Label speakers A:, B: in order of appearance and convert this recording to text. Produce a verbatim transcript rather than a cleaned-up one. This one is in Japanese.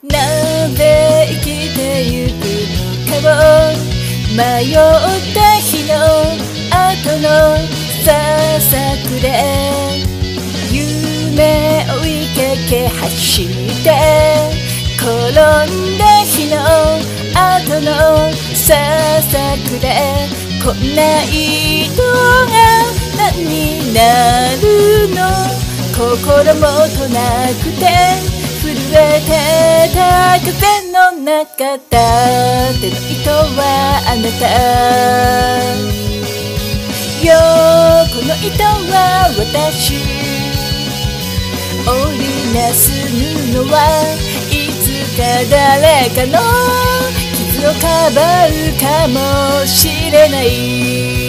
A: なぜ生きてゆくのかを迷った日の後のささくれ夢追いかけ走って転んだ日の後のささくれこんな糸が何になるの心もとなくて震えてた風の中だ手の糸はあなたよこの糸は私織りなす布はいつか誰かの傷をかばうかもしれない